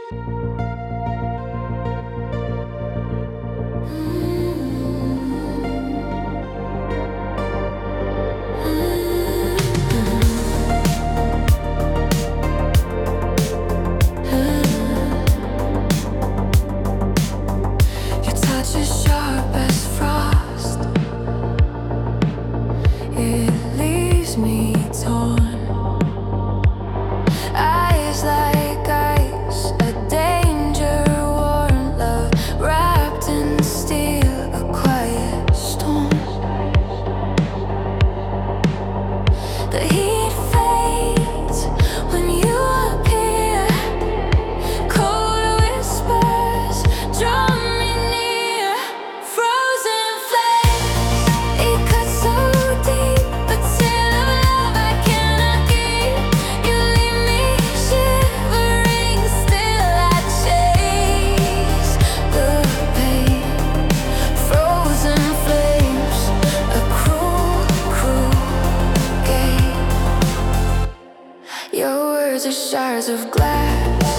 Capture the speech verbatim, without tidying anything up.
Your touch is sharp as frost. It leaves me torn. Eyes like ice, a danger warm love wrapped in steel, a quiet storm. The heat fades when you appear. Cold whispers draw me near. Frozen flames, it cuts so deep, but still a love I cannot keep. You leave me shivering, still I chase the pain. Frozen flames, a cruel, cruel game. Your words are shards of glass.